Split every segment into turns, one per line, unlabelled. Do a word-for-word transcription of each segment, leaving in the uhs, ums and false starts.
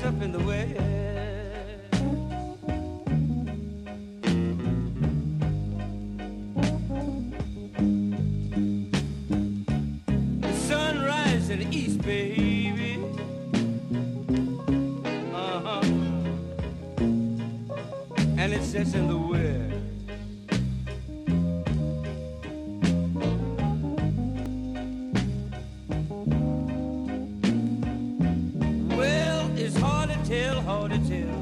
up in the west. The sun rises in the east, baby. Uh-huh. And it sets in the west. Tell, hard to tell.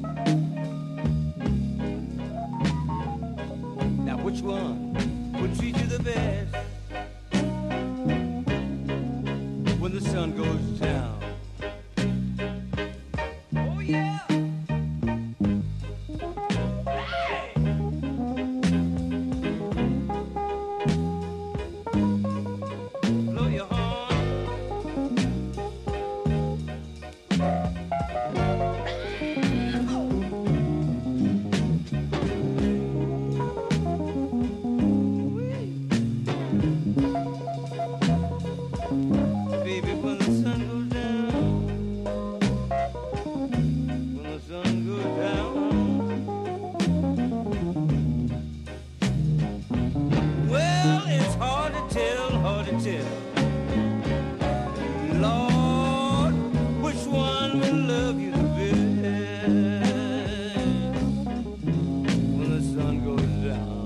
Now which one would treat you the best when the sun goes down? Oh yeah. Hey! Blow your horn. Lord, which one will love you the best when the sun goes down?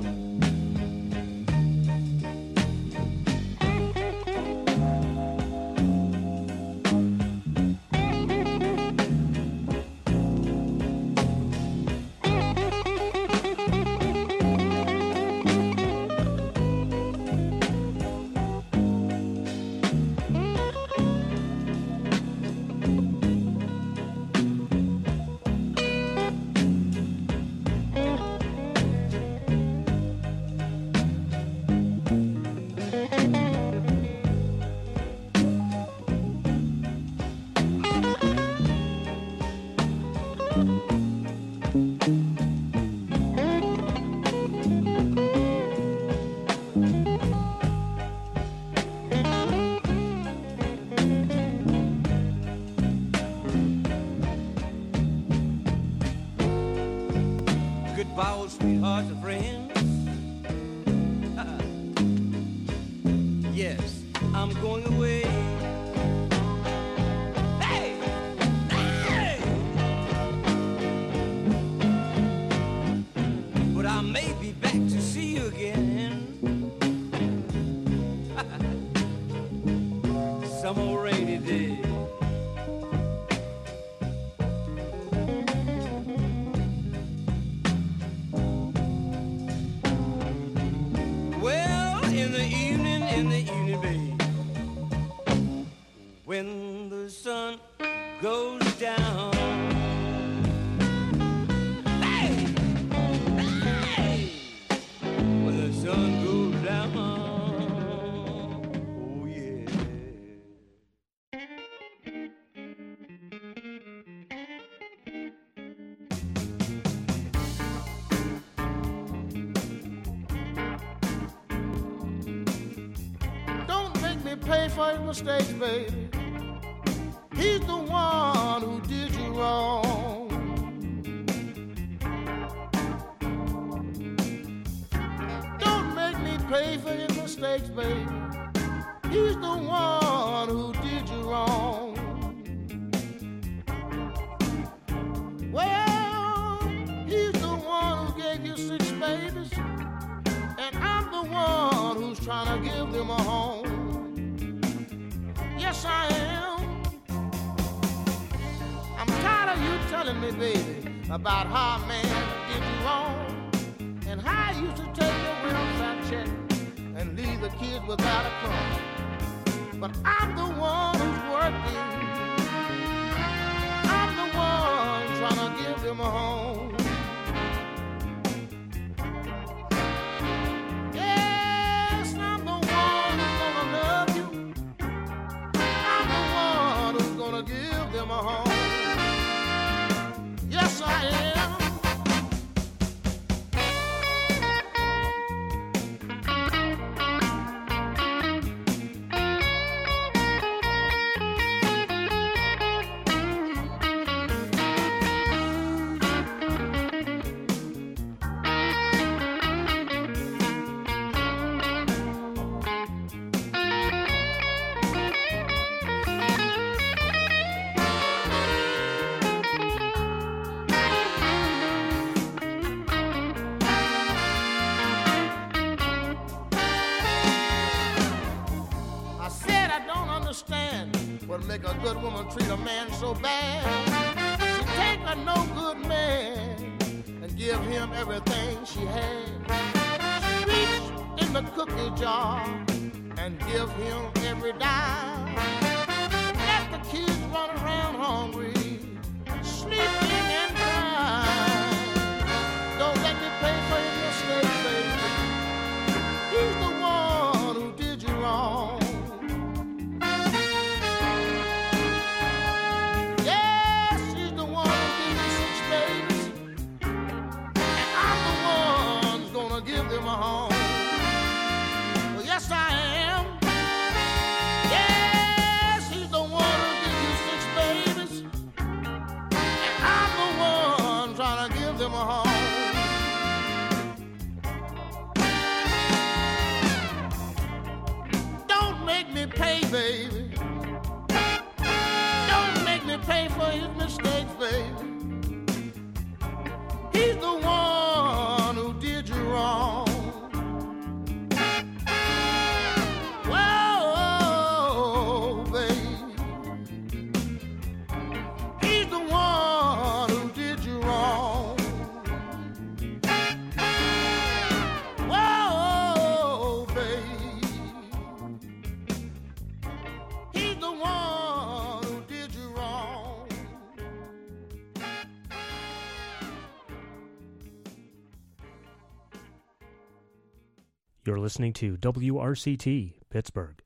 Goodbye, old sweethearts and friends. Yes, I'm going away. Hey! Hey! But I may be back to see you again. Some old rainy day. In the evening, in the evening, babe, when the sun goes down. Hey! Hey! When the sun goes down. Oh, yeah.
Pay for his mistakes, baby. He's the one who did you wrong. Don't make me pay for his mistakes, baby. He's the one who did you wrong. Well, he's the one who gave you six babies, and I'm the one who's trying to give them a home. Yes, I am. I'm tired of you telling me, baby, about how a man did you wrong, and how you used to take your welfare check and leave the kids without a crumb. But I'm the one who's working. I'm the one trying to give them a home. Give them a home. Yes, I am. man so bad. She take a no good man and give him everything she had. She reach in the cookie jar and give him every dime. And let the kids run around hungry, sleeping and crying. Don't let me pay for your mistake, baby. He's the one who did you wrong. Yes, he's the one who gave you six babies, and I'm the one who's gonna give them a home. Well, yes, I am. Yes, he's the one who gave you six babies, and I'm the one trying to give them a home. Pay, baby. Don't make me pay for his mistakes, baby. He's the one who did you wrong. Whoa, baby. He's the one who did you wrong. Whoa, baby. The one who did you wrong.
You're listening to W R C T, Pittsburgh.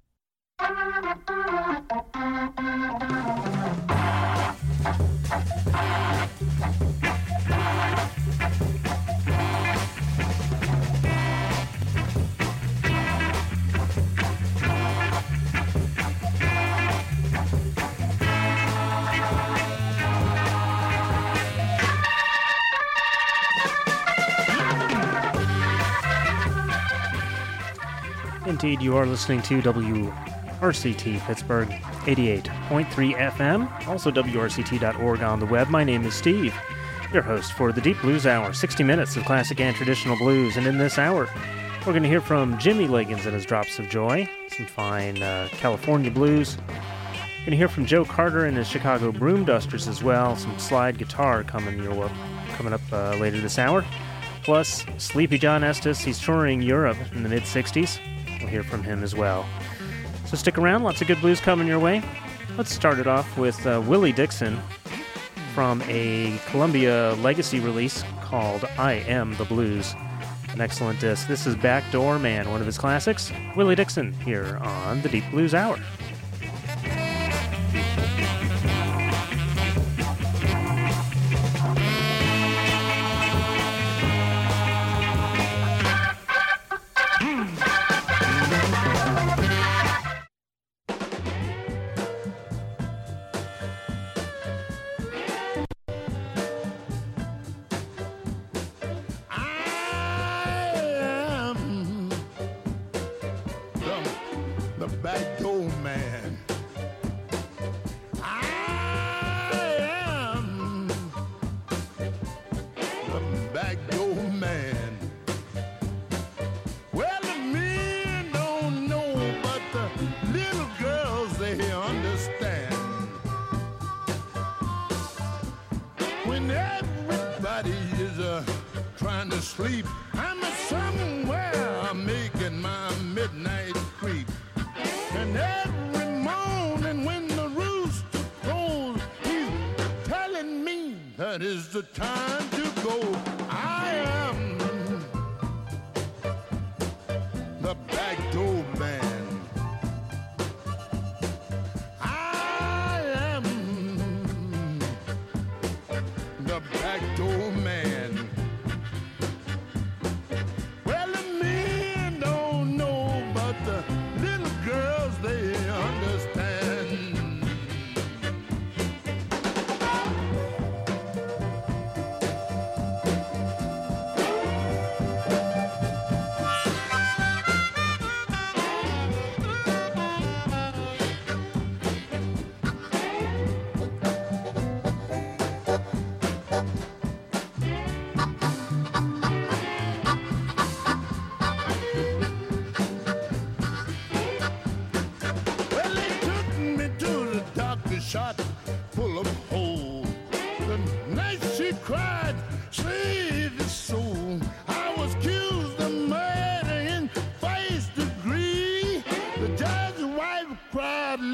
Indeed, you are listening to W R C T Pittsburgh, eighty-eight point three F M, also W R C T dot org on the web. My name is Steve, your host for the Deep Blues Hour, sixty minutes of classic and traditional blues. And in this hour, we're going to hear from Jimmy Liggins and his Drops of Joy, some fine uh, California blues. We're going to hear from Joe Carter and his Chicago Broom Dusters as well, some slide guitar coming your way, coming up uh, later this hour. Plus, Sleepy John Estes, he's touring Europe in the mid-sixties. We'll hear from him as well. So stick around, lots of good blues coming your way. Let's start it off with uh, Willie Dixon from a Columbia Legacy release called I Am the Blues. An excellent disc. This is Backdoor Man, one of his classics. Willie Dixon here on the Deep Blues Hour.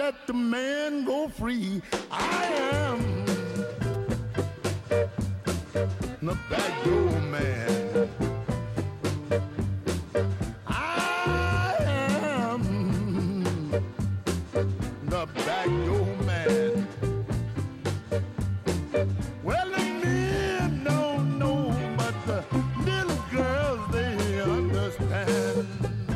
let the man go free. I am the back door man. I am the back door man. Well, the men don't know, but the little girls, they understand.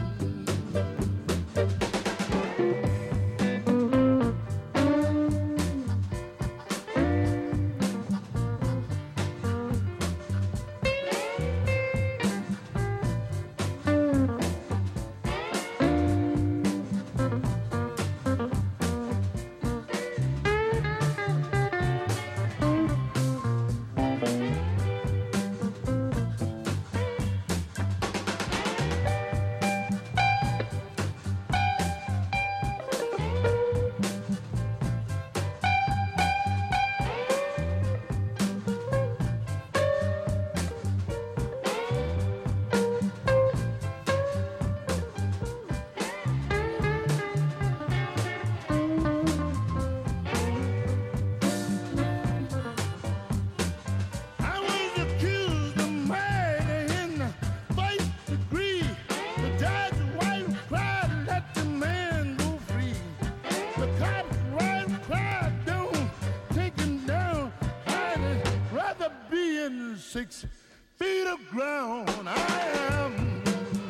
Six feet of ground. I am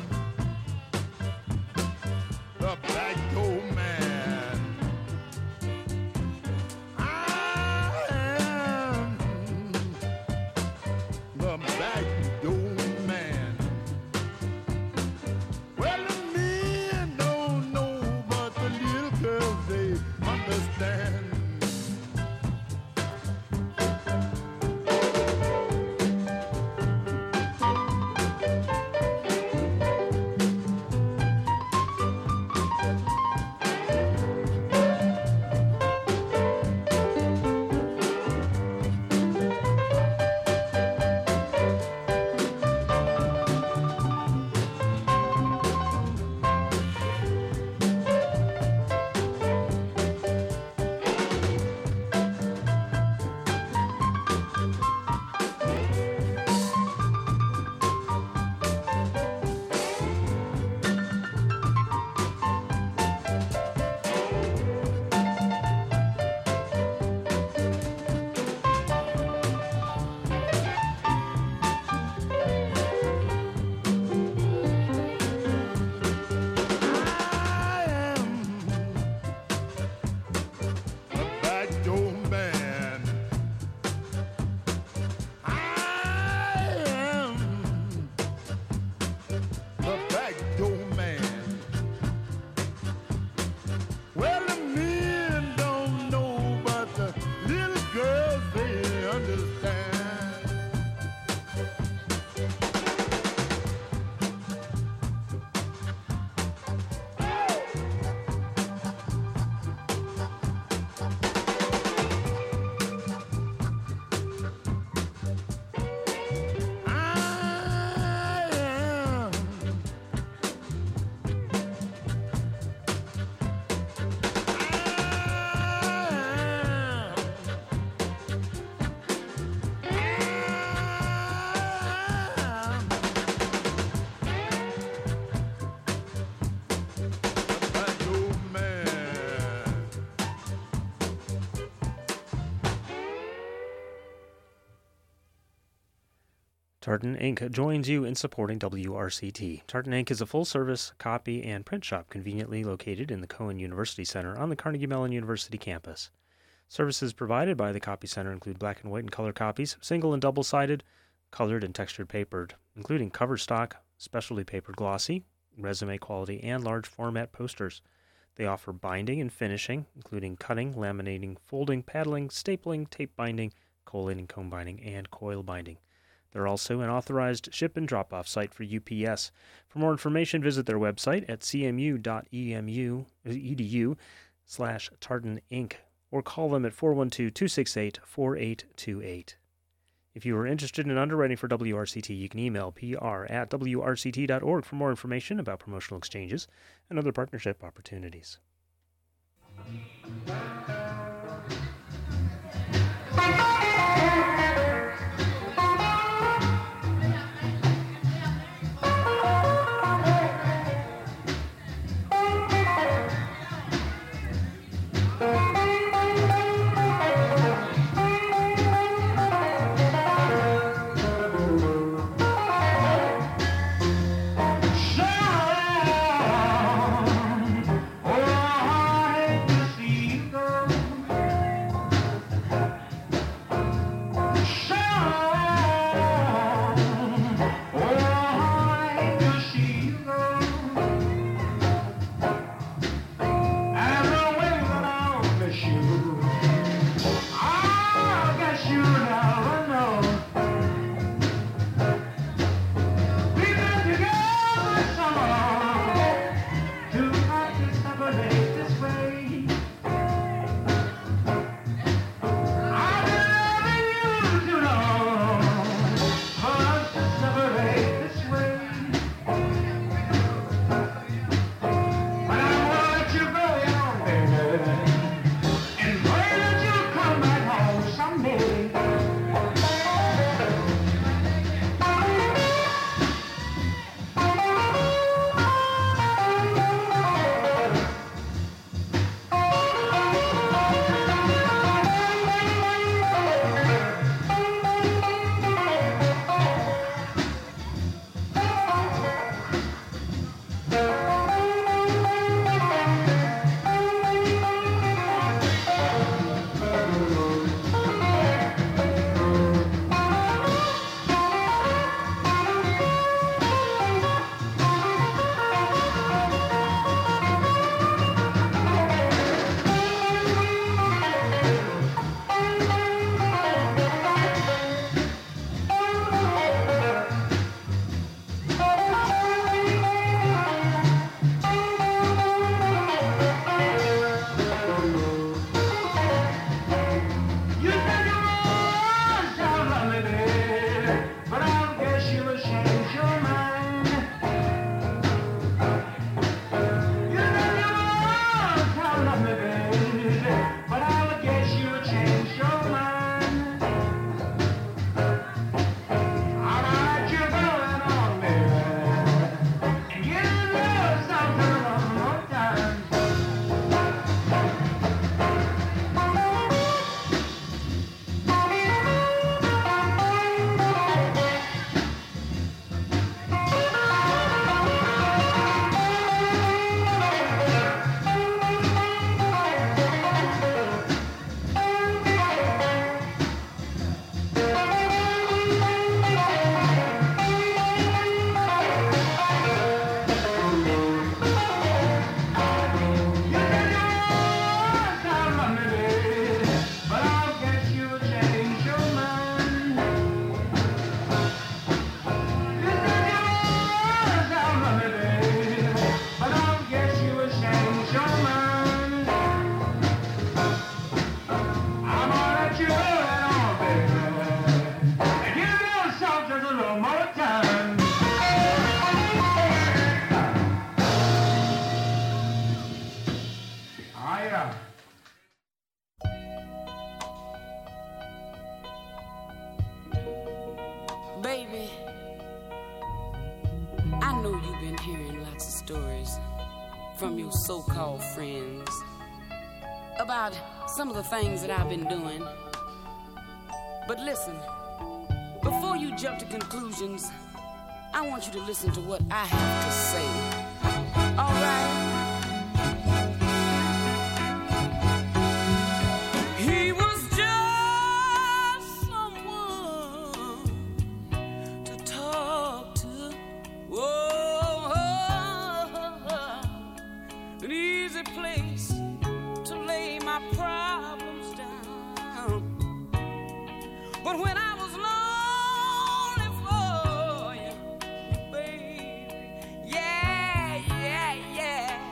the back door man. I am the back door man. Well, the men don't know, but the little girls, they understand.
Tartan Incorporated joins you in supporting W R C T. Tartan Incorporated is a full-service copy and print shop conveniently located in the Cohen University Center on the Carnegie Mellon University campus. Services provided by the Copy Center include black and white and color copies, single and double-sided, colored and textured papered, including cover stock, specialty papered glossy, resume quality, and large format posters. They offer binding and finishing, including cutting, laminating, folding, paddling, stapling, tape binding, collating, comb binding, and coil binding. They're also an authorized ship and drop-off site for U P S. For more information, visit their website at cmu.edu slash Tartan Inc or call them at four one two, two six eight, four eight two eight. If you are interested in underwriting for W R C T, you can email P R at W R C T dot org for more information about promotional exchanges and other partnership opportunities.
Baby, I know you've been hearing lots of stories from your so-called friends about some of the things that I've been doing. But listen, before you jump to conclusions, I want you to listen to what I have to say. All right?
Yeah, yeah, yeah.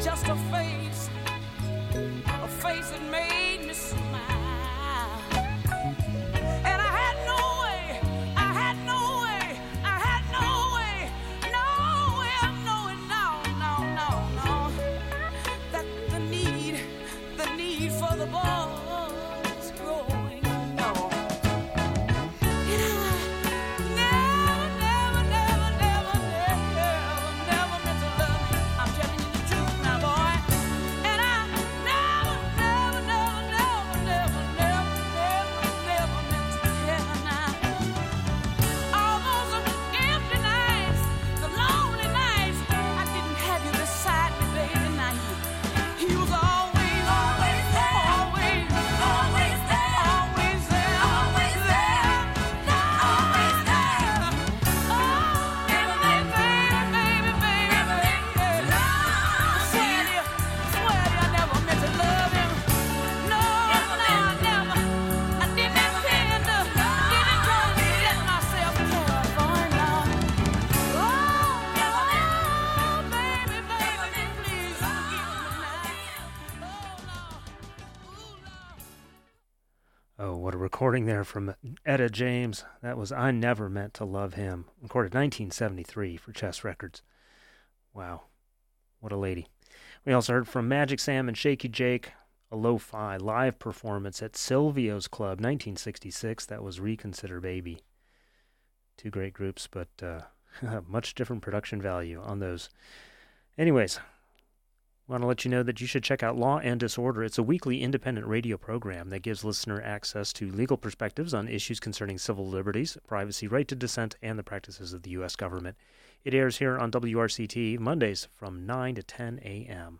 just a face, a face that made me smile. And I had no way, I had no way, I had no way, no way of knowing, no, no, no, no, that the need, the need for the ball was growing, no. And I never, never, never, never, never, never meant to love you. I'm telling you the truth now, boy. And I never, never, never, never, never, never, never, never meant to care now. All those empty nights, the lonely nights, I didn't have you beside me, baby. Now you, you was always, always there, always, always there, always there, always there, always there. Oh, everything, baby, baby, baby, baby. I swear to you, I swear to you, I never meant to love him. No, no, I never. I didn't intend to, didn't try to let myself care for him now. Oh, oh, baby, baby, please forgive me now. Oh, no. Ooh, no.
Oh, what a recording there from Etta James. That was I Never Meant to Love Him, recorded nineteen seventy-three for Chess Records. Wow, what a lady. We also heard from Magic Sam and Shaky Jake, a lo-fi live performance at Silvio's Club, nineteen sixty-six. That was Reconsider Baby. Two great groups, but uh, much different production value on those. Anyways, want to let you know that you should check out Law and Disorder. It's a weekly independent radio program that gives listener access to legal perspectives on issues concerning civil liberties, privacy, right to dissent, and the practices of the U S government. It airs here on W R C T Mondays from nine to ten a.m.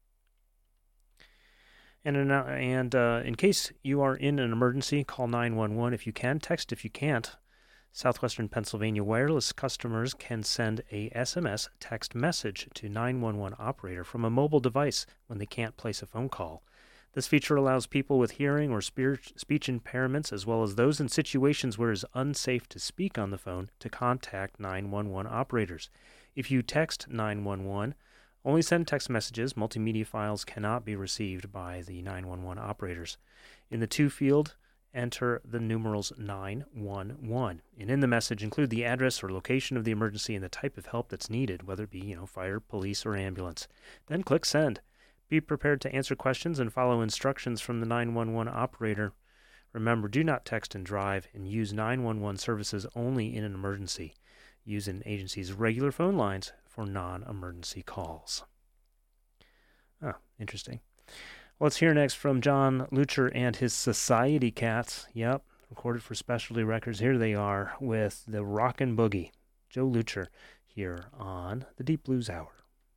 And, in, uh, and uh, in case you are in an emergency, call nine one one if you can. Text if you can't. Southwestern Pennsylvania wireless customers can send a S M S text message to nine one one operator from a mobile device when they can't place a phone call. This feature allows people with hearing or speech impairments, as well as those in situations where it is unsafe to speak on the phone, to contact nine one one operators. If you text nine one one, only send text messages. Multimedia files cannot be received by the nine one one operators. In the to field, enter the numerals nine one one, and in the message include the address or location of the emergency and the type of help that's needed, whether it be, you know, fire, police, or ambulance. Then click send. Be prepared to answer questions and follow instructions from the nine one one operator. Remember, do not text and drive, and use nine one one services only in an emergency. Use an agency's regular phone lines for non-emergency calls. Ah, interesting. Let's hear next from John Lucher and his Society Cats. Yep, recorded for Specialty Records. Here they are with the Rockin' Boogie. Joe Lucher here on the Deep Blues Hour.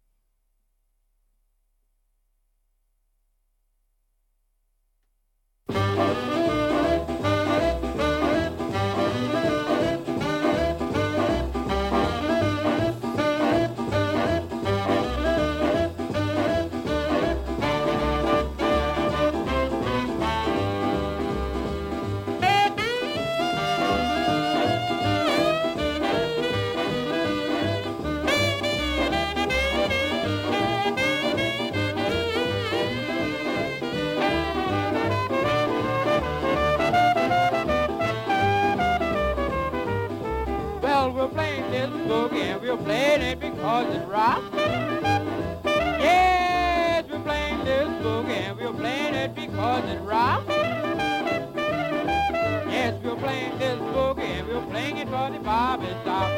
We're playing it because it's rock. Yes, we're playing this boogie and we're playing it because it's rock. Yes, we're playing this boogie and we're playing it for the Bobby stop.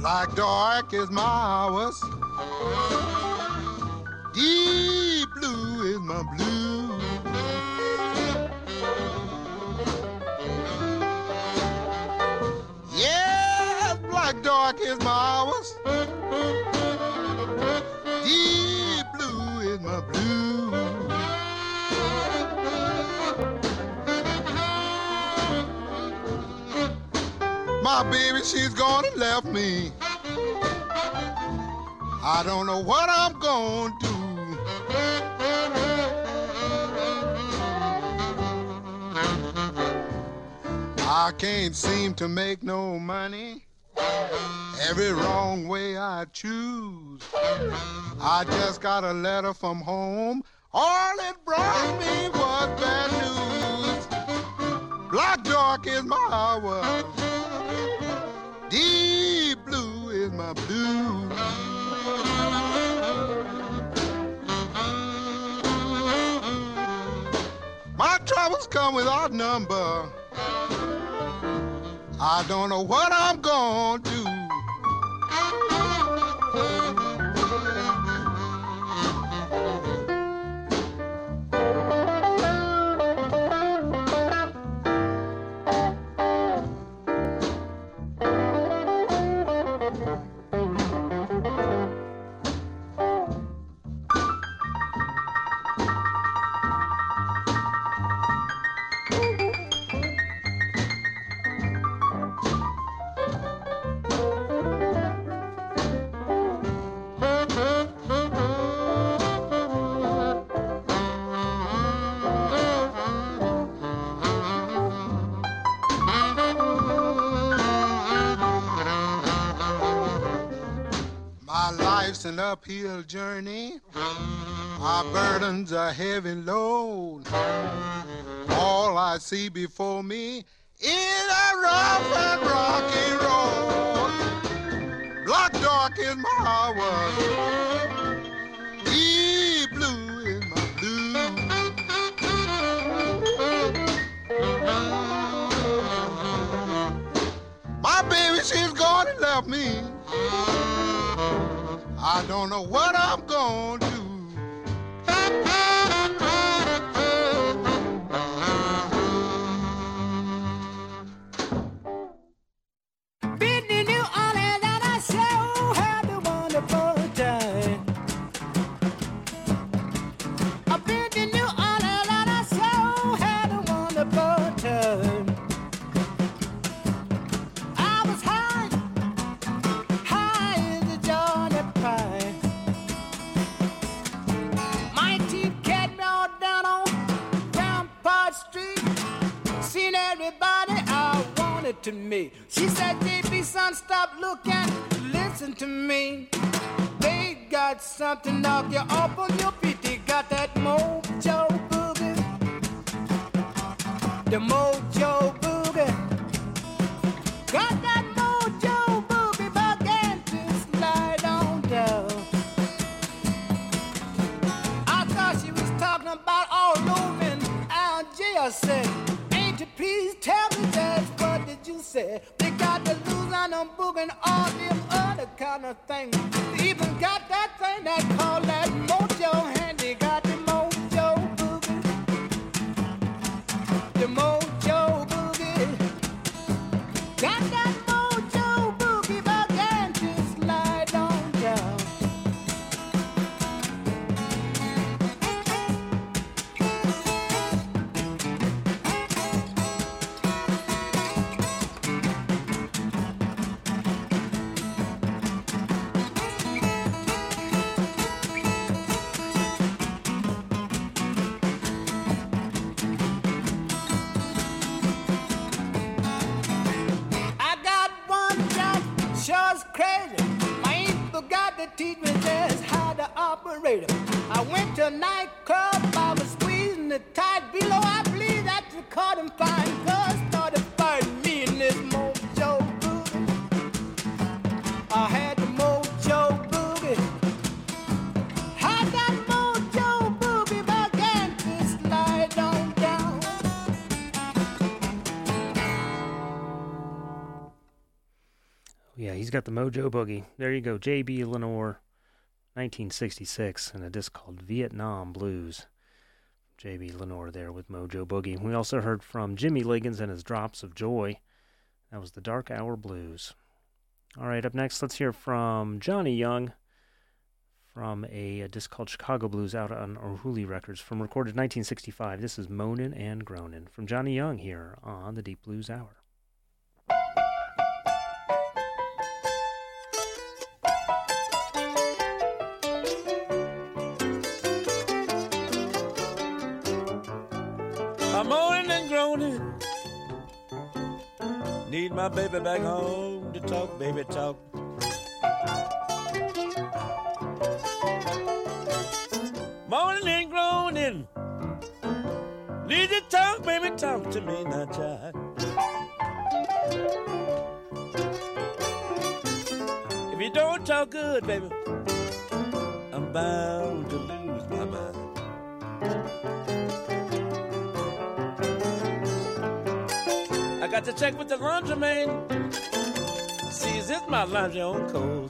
Black dark is my hours. Deep blue is my blue. Yes, black dark is my hours. Deep blue is my blue. My baby, she's gone and left me. I don't know what I'm gonna do. I can't seem to make no money. Every wrong way I choose. I just got a letter from home. All it brought me was bad news. Black dark is my hour. Deep blue is my blue. My troubles come without number. I don't know what I'm gonna do. An uphill journey, our burdens a heavy load. All I see before me is a rough and rocky road. Black dark is my hour, deep blue is my blue. My baby, she's gone and left me. I don't know what I'm gonna do.
Been to New Orleans and I sure had a wonderful time. I've been to New Orleans and I sure had a wonderful time. I was high, high as a Johnny Pie. My team carried me all down on Rampart Street. Seen everybody I wanted to meet. She said, J B, son, stop looking, listen to me. They got something knock you off on your feet. They got that mojo boogie. The mojo boogie. Got that mojo boogie began to slide on down. I thought she was talking about all over in Algiers. I said, ain't you please tell me just what did you say? They got the Louisiana boogie and all them other kind of things. They even got that thing that called that mojo hand. They got the mojo boogie. The mojo boogie. Got that mojo boogie began to slide on down. I got one job, sure's crazy. My ain't forgot to teach me just how to operate it. I went to a nightclub, I was squeezing the tight below. I believe that's the caught him fine. Cause started fighting me in this mojo boogie. I had the mojo boogie. Had that mojo boogie began to slide on down.
Yeah, he's got the Mojo Boogie. There you go, J B. Lenore, nineteen sixty-six, and a disc called Vietnam Blues. J B. Lenore there with Mojo Boogie. We also heard from Jimmy Liggins and his Drops of Joy. That was the Dark Hour Blues. All right, up next, let's hear from Johnny Young from a, a disc called Chicago Blues out on Orhuli Records from recorded nineteen sixty-five. This is Moanin' and Groanin' from Johnny Young here on the Deep Blues Hour.
I'm moaning and groaning. Need my baby back home to talk, baby, talk. Moaning and groaning. Need to talk, baby, talk to me now, child. If you don't talk good, baby, I'm bound to lose my mind. I got to check with the laundromat. See, is this my laundry on cold?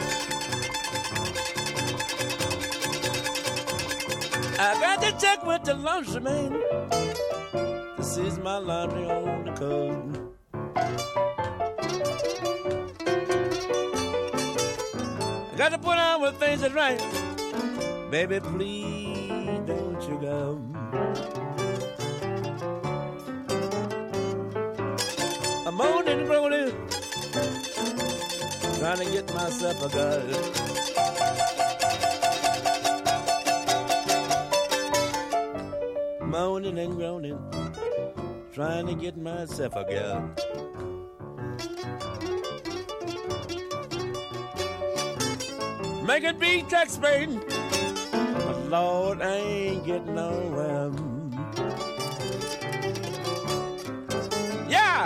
I got to check with the laundromat. This is my laundry on the cold. I got to put on with things that's right. Baby, please don't you go. I'm moaning and groaning, trying to get myself a girl. Moaning and groaning, trying to get myself a girl. Make it be text, baby. But Lord, I ain't getting nowhere. Yeah!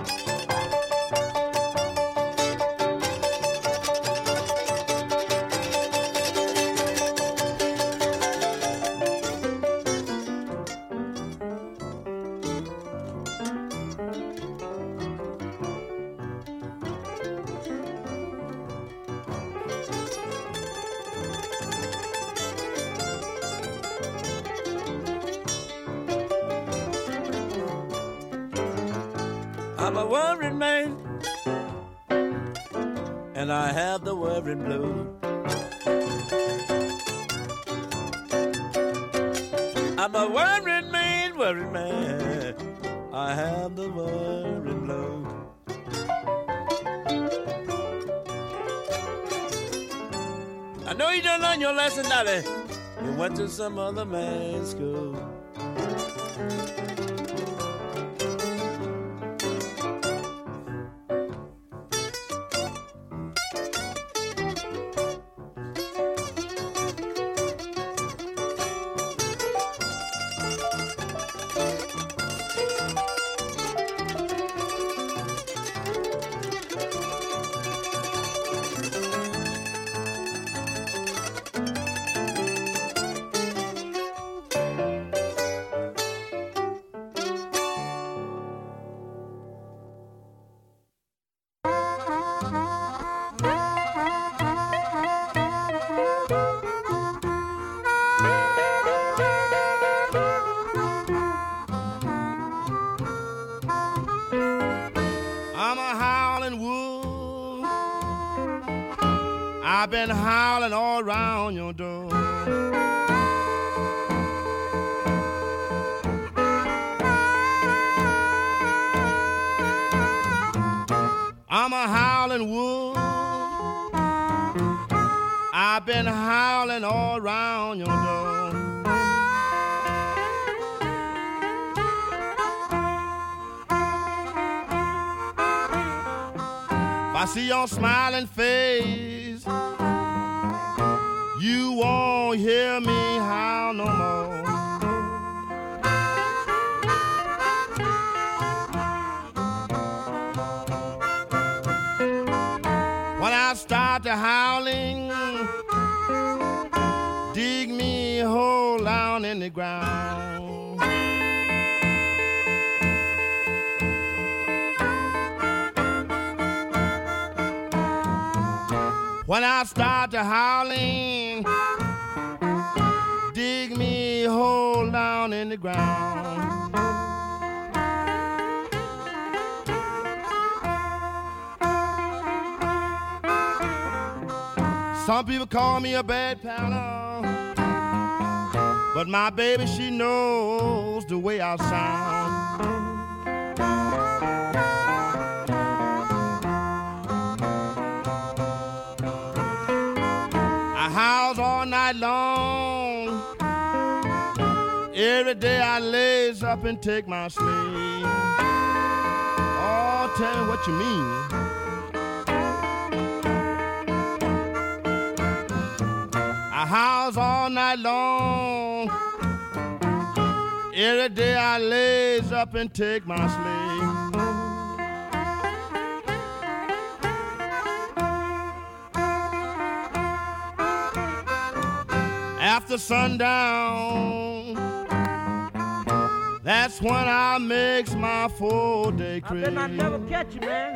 I'm a worried man, and I have the worried blues. I'm a worried man, worried man, I have the worried blues. I know you don't learn your lesson, Dolly. You went to some other man's school.
I've been howling all around your door. I'm a howling wolf. I've been howling all around your door. If I see your smiling face, you won't hear me howl no more. When I start to howling, dig me a hole down in the ground. When I start to howling, dig me a hole down in the ground. Some people call me a bad pal, but my baby, she knows the way I sound. I house all night long. Every day I lays up and take my sleep. Oh, tell me what you mean. I house all night long. Every day I lays up and take my sleep. After sundown, that's when I makes my full day creep.
I bet I never catch you, man.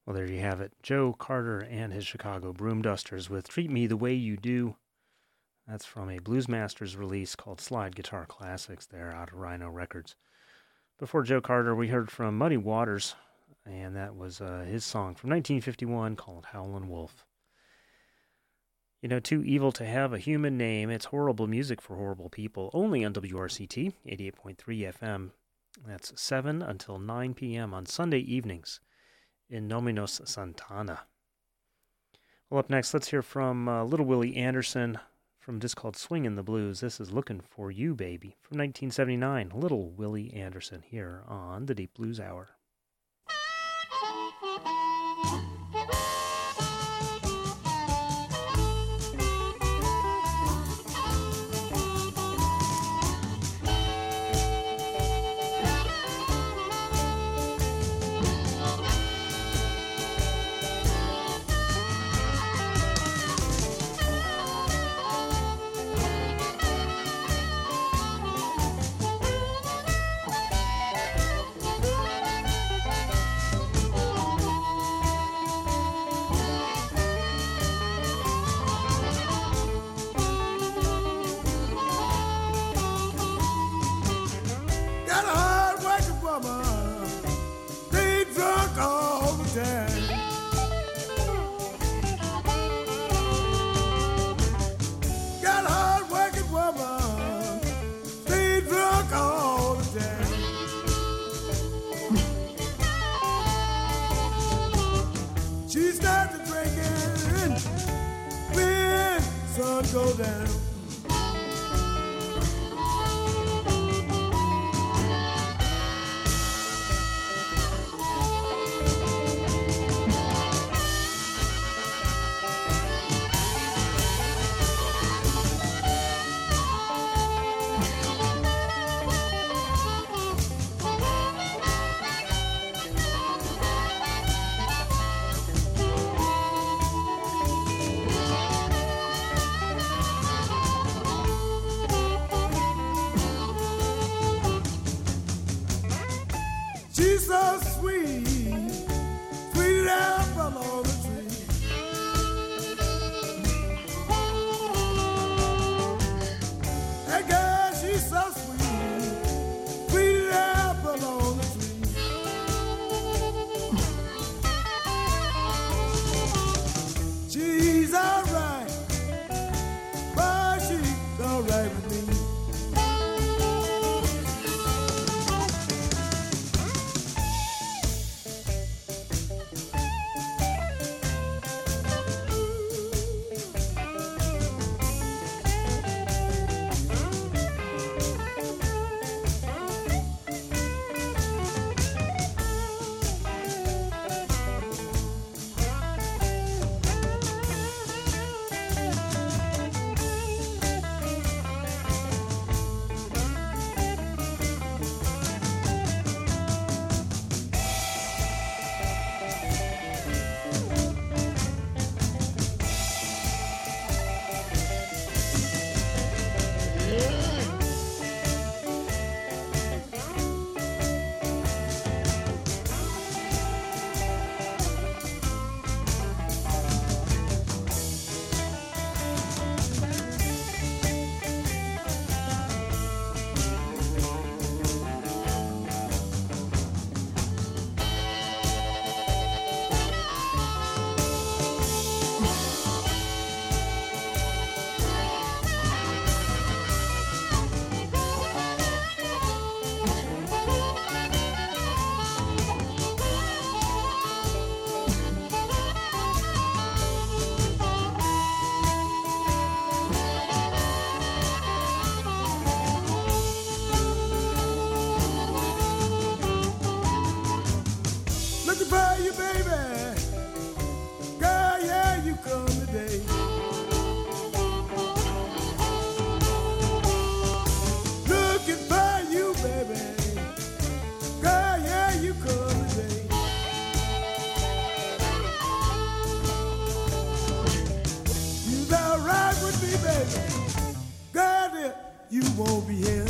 Well, there you have it. Joe Carter and his Chicago Broom Dusters with Treat Me the Way You Do. That's from a Bluesmasters release called Slide Guitar Classics there out of Rhino Records. Before Joe Carter, we heard from Muddy Waters, and that was uh, his song from nineteen fifty-one called Howlin' Wolf. You know, too evil to have a human name. It's horrible music for horrible people. Only on W R C T, eighty-eight point three F M. That's seven until nine p.m. on Sunday evenings in Nominos Santana. Well, up next, let's hear from uh, Little Willie Anderson from a disc called Swingin' the Blues. This is Lookin' for You, Baby, from nineteen seventy-nine. Little Willie Anderson here on the Deep Blues Hour.
Go down. She's so sweet, sweet apple on the tree. That girl, she's so sweet, sweet apple on the tree. She's alright, but she's alright with me. You won't be here.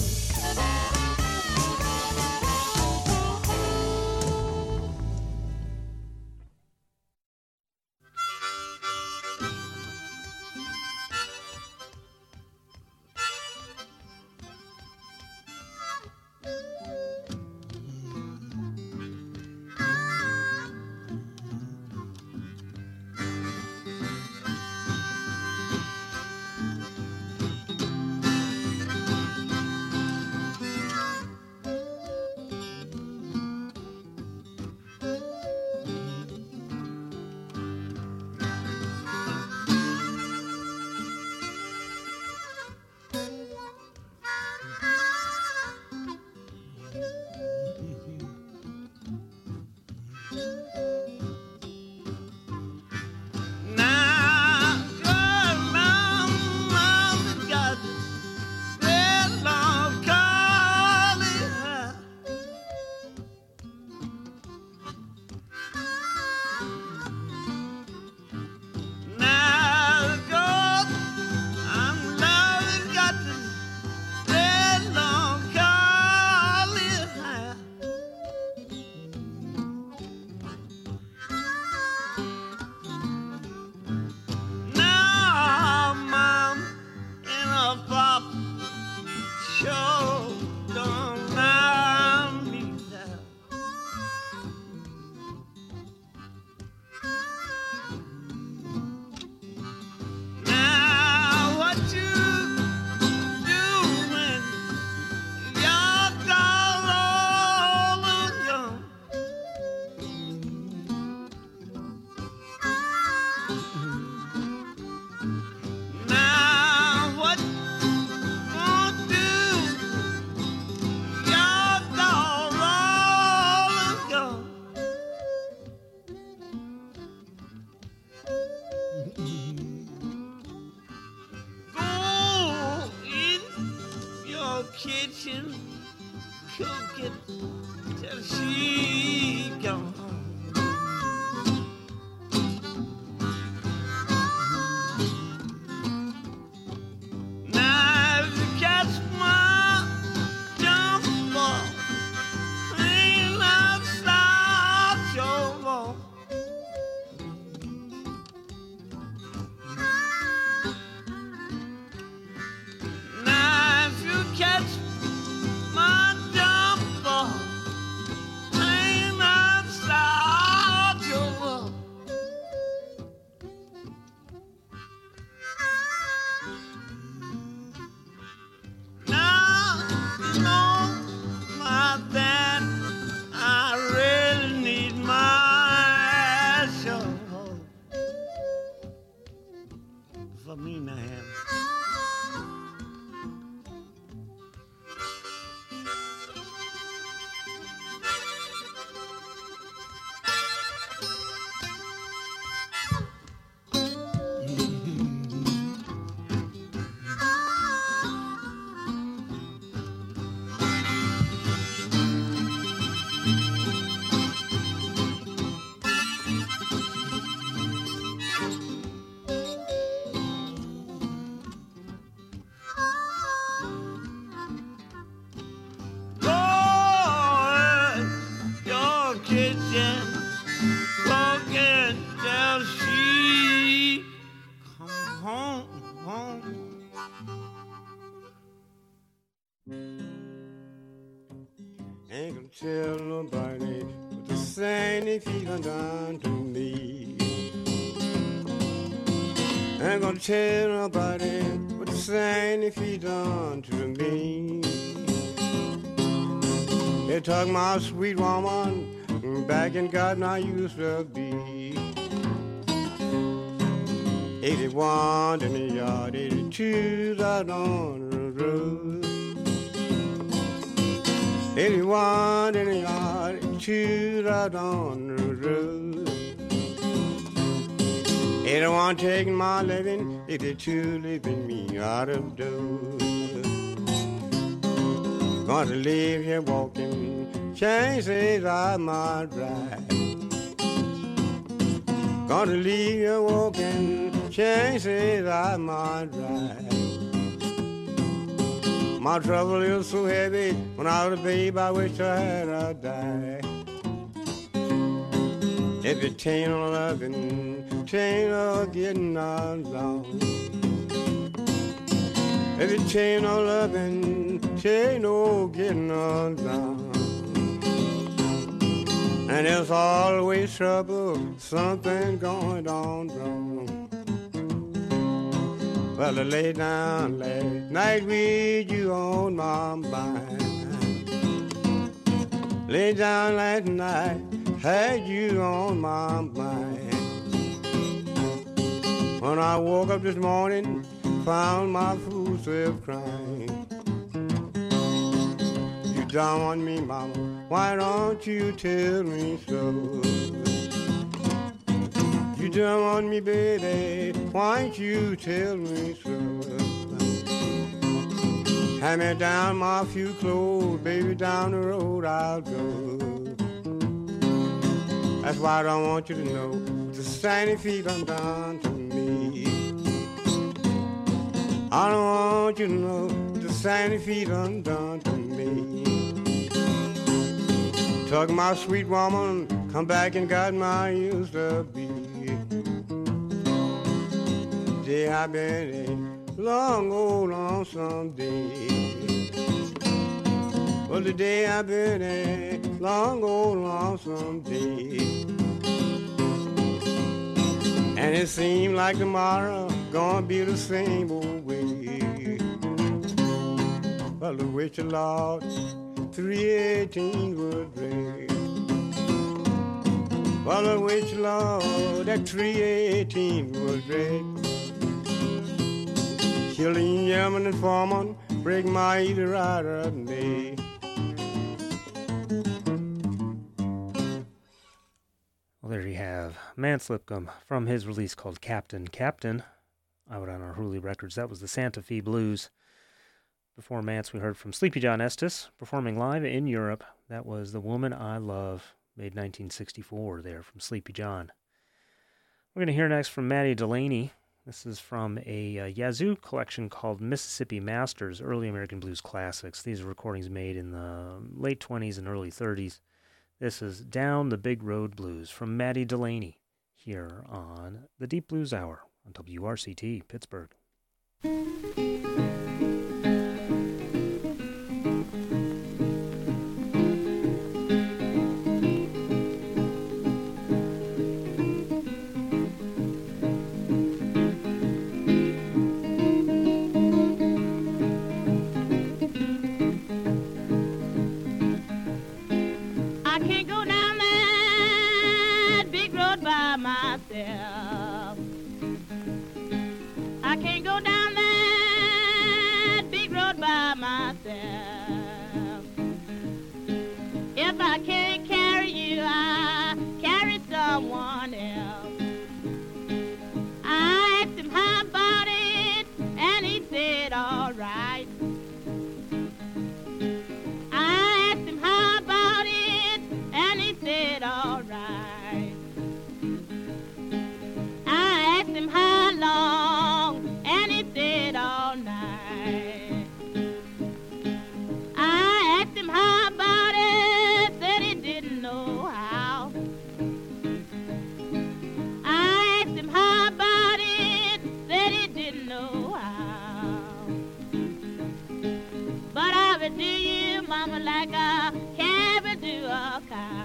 kitchen cooking till she gone. Now if you catch my jumper, clean outside your wall. Now if you catch my jumper, clean outside your wall. Now you know my bad. I really need my show for me now. Ain't gonna tell nobody what the Saint feeling done to me. Ain't gonna tell nobody what the Saint feeling done to me. They took my sweet woman back in Garden I used to be. eighty-one in the yard, eighty-two's out on the road. eighty-one in the yard, eighty-two's out on the road. eighty-one taking my living, eighty-two leaving me out of doors. Gonna leave here walking, chances I might ride. Gonna leave here walking, chances I might ride. My trouble is so heavy, when I was a babe I wish I had a die. If it ain't no loving, it ain't no getting along. If it ain't no loving, it ain't no getting along. And there's always trouble, something going on wrong. Well, I lay down last night with you on my mind. Lay down last night, had you on my mind. When I woke up this morning, found my fool self crying. You down on me, mama, why don't you tell me so?
done on me, baby, why don't you tell me so? Hand me down my few clothes, baby, down the road I'll go. That's why I don't want you to know the sandy feet undone to me. I don't want you to know the sandy feet undone to me. Took my sweet woman, come back and got my used to be. Day I've been a long, old, lonesome day. Well, the day I've been a long, old, lonesome day. And it seemed like tomorrow gonna be the same old way. Well, the witch of Lord, three eighteen would break. Well, the witch of Lord, that three eighteen would break. Killing Yeoman and Foreman, break my either rider of the day.
Well, there you have Mance Lipcomb from his release called Captain Captain, out on our Hurley Records. That was the Santa Fe Blues. Before Mance, we heard from Sleepy John Estes, performing live in Europe. That was The Woman I Love, made nineteen sixty-four there from Sleepy John. We're going to hear next from Maddie Delaney. This is from a uh, Yazoo collection called Mississippi Masters, Early American Blues Classics. These are recordings made in the late twenties and early thirties. This is Down the Big Road Blues from Maddie Delaney here on the Deep Blues Hour on W R C T Pittsburgh.
I can't go down that big road by myself. If I can't carry you, I carry someone else. I asked him how about it, and he said all right. I asked him how about it, and he said all right. I asked him how long, and he said all night. I asked him how about it, said he didn't know how. I asked him how about it, said he didn't know how. But I would do you, mama, like a calf would do a cow.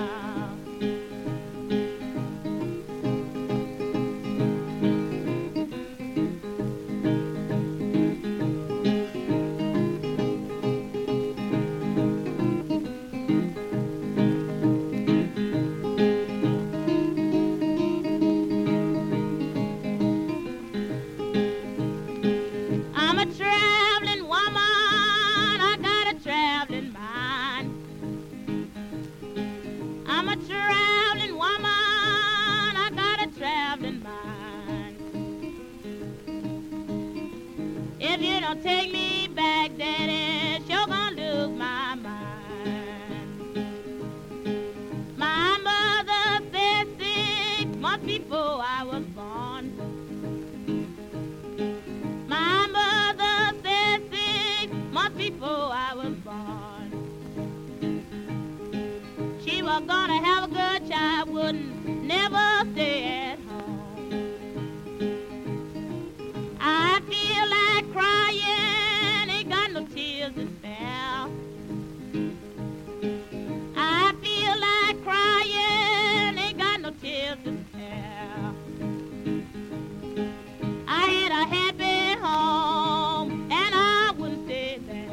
If you don't take me back, Daddy, sure gonna lose my mind. My mother said six months before I was born. My mother said six months before I was born. She was gonna have a good child, wouldn't never stay at home. I feel like crying, ain't got no tears to spare. I feel like crying, ain't got no tears to spare. I had a happy home, and I wouldn't stay there.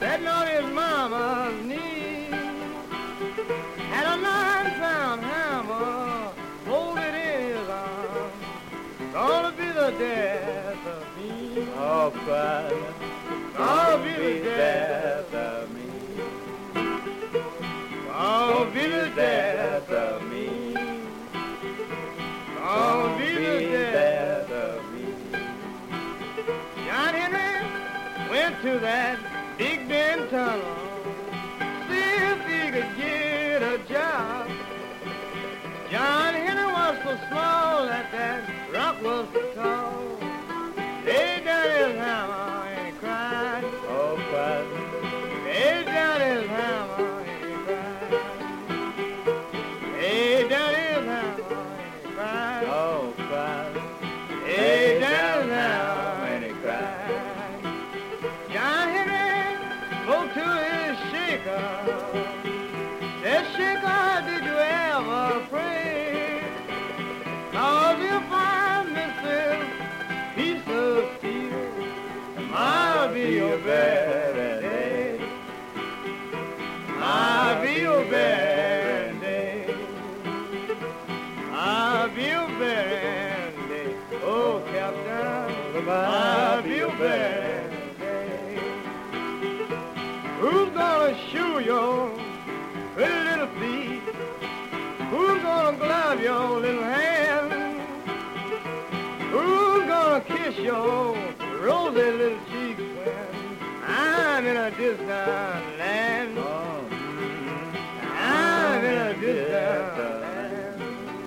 sitting on his mama's knee, had a nine-pound hammer folded in his arm. Gonna be the death of me.
Oh, Father,
gonna be the death
of me.
Gonna be the death of me. Gonna be the death of me. John Henry went to that Big Bend tunnel, see if he could get a job. John Henry was so small that that rock was so tall. Laid down his hammer and he cried.
Oh, Father.
Laid down his hammer and he cried. Laid down his hammer and he cried.
Oh, Father.
Laid down his hammer and he cried. John Henry spoke to his shaker. Said, shaker, did you ever pray? Cause if I miss this piece of steel, I'll be your very day. I'll be your very day. I'll be your very day. Oh, Captain, I'll be your very day. Who's gonna shoe your pretty little feet? Who's gonna glove your little hand? Who's gonna kiss your rosy little cheeks when I'm in a distant land?
Oh,
I'm in a distant land.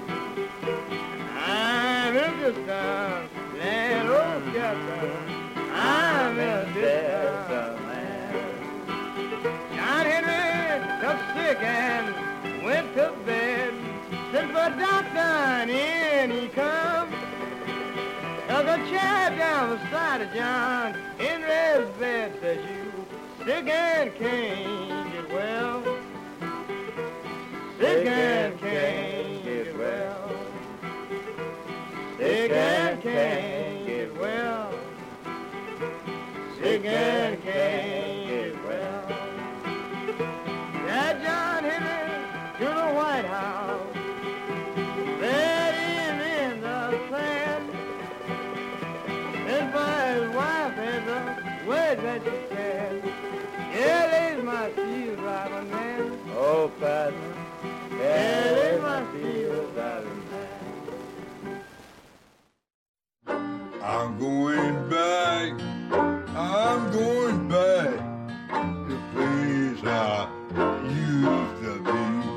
I'm in a distant land. Oh, Captain, I'm in a distant land. John Henry got sick and went to bed. Sent for a doctor and in he come. Took a chair down beside of John Henry's bed. Says, you sick and can't get well. Sick and can't get well. Sick and can't get well. Sick and can't get well. That John Henry to the White House, led him in the sand, and by his wife and the words that she said, yeah, there's my steel driving man.
oh, Father.
Yeah, there's my steel driving man.
I'm going back, I'm going back to the place I used to be.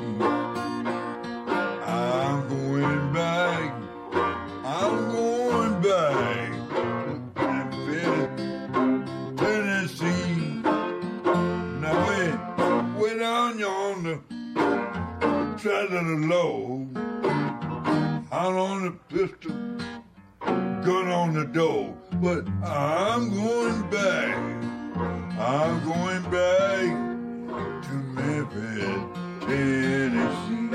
I'm going back, I'm going back to Memphis, Tennessee. Now way, way down yonder, side of the load, out on the pistol, gun on the door, but I'm going back, I'm going back to Memphis, Tennessee.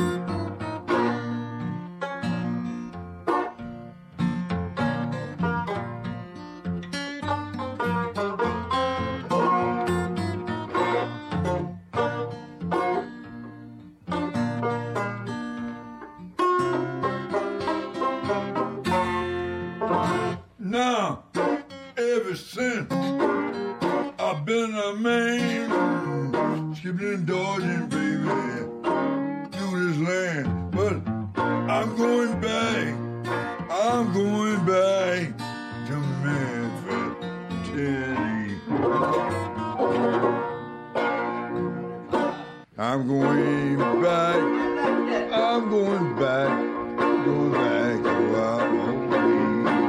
Now, ever since I've been a man, skipping and dodging, baby, through this land. But I'm going back, I'm going back to Memphis, Tennessee. I'm going back, I'm going back, go back to where I want to be.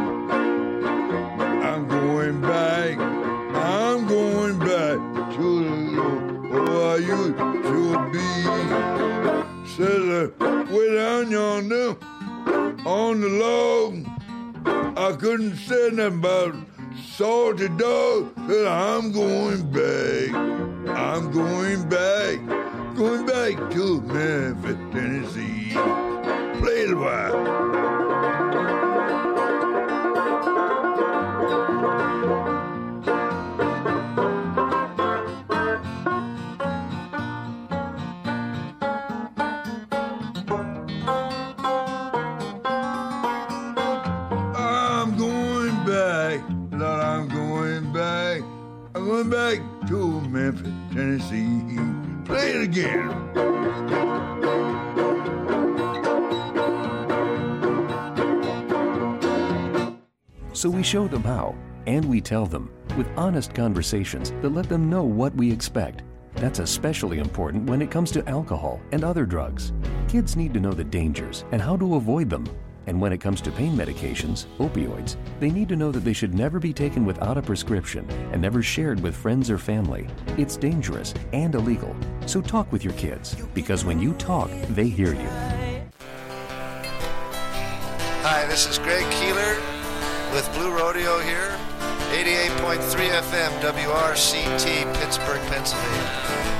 I'm going back, I'm going back to the Lord, oh, I used to be. Said uh, way down yonder on the log, I couldn't say nothing about salty dog. Said I'm going back, I'm going back, going back to Memphis, Tennessee. Play the while. I'm going back to Memphis, Tennessee. Play it again.
So we show them how, and we tell them with honest conversations that let them know what we expect. That's especially important when it comes to alcohol and other drugs. Kids need to know the dangers and how to avoid them. And when it comes to pain medications, opioids, they need to know that they should never be taken without a prescription and never shared with friends or family. It's dangerous and illegal. So talk with your kids, because when you talk, they hear you.
Hi, this is Greg Keeler with Blue Rodeo here, eighty-eight point three F M, W R C T, Pittsburgh, Pennsylvania.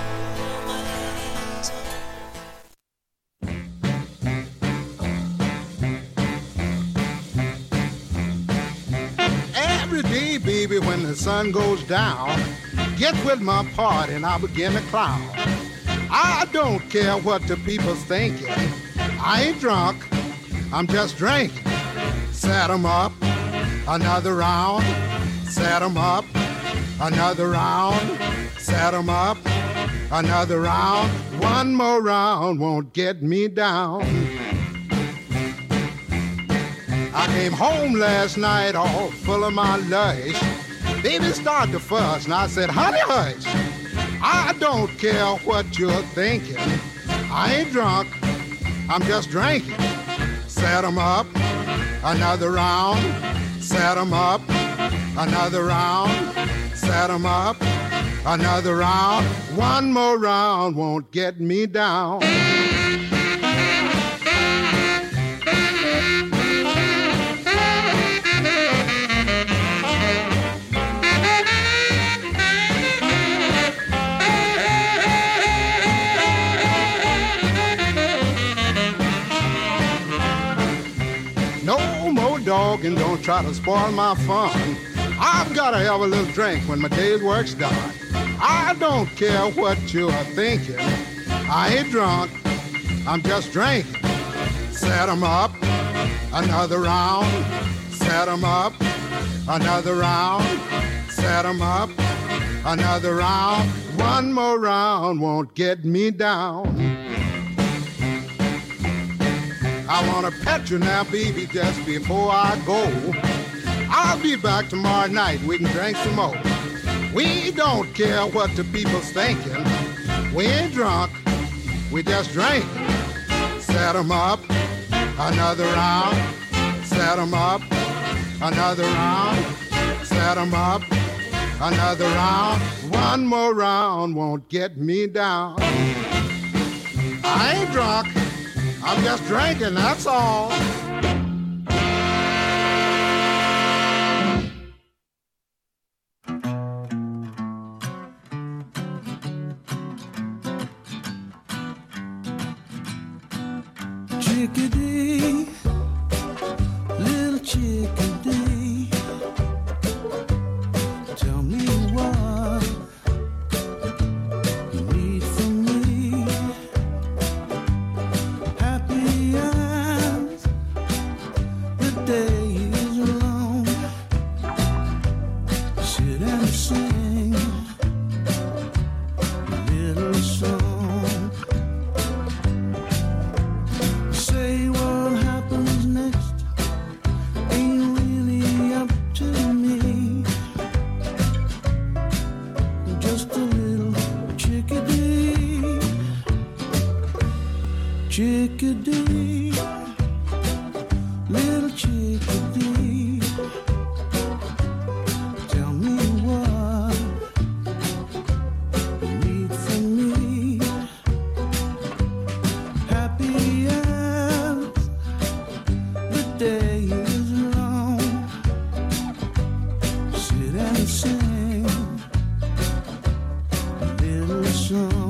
Every day, baby, when the sun goes down, get with my party and I begin to clown. I don't care what the people's thinking. I ain't drunk, I'm just drinking. Set 'em up, another round. Set 'em up, another round. Set 'em up, another round. One more round won't get me down. I came home last night all full of my lush. Baby started to fuss and I said, honey, hush. I don't care what you're thinking. I ain't drunk, I'm just drinking. Set 'em up, another round. Set 'em up, another round. Set 'em up, another round. One more round won't get me down. Dog and don't try to spoil my fun. I've gotta have a little drink when my day's work's done. I don't care what you're thinking. I ain't drunk, I'm just drinking. Set 'em up, another round. Set 'em up, another round. Set 'em up, another round. One more round won't get me down. I wanna pet you now, baby, just before I go. I'll be back tomorrow night, we can drink some more. We don't care what the people's thinking. We ain't drunk, we just drink. Set 'em up, another round. Set 'em up, another round. Set 'em up, another round. One more round won't get me down. I ain't drunk, I'm just drinking, that's all.
Chickadee, little chickadee, tell me what you need from me. Happy eyes, the day is long. Sit and sing a little song. Say what happens next ain't really up to me. Just a little chickadee, chickadee, little chickadee, tell me what you need from me. Happy hours, the day is long. Sit and sing a little song.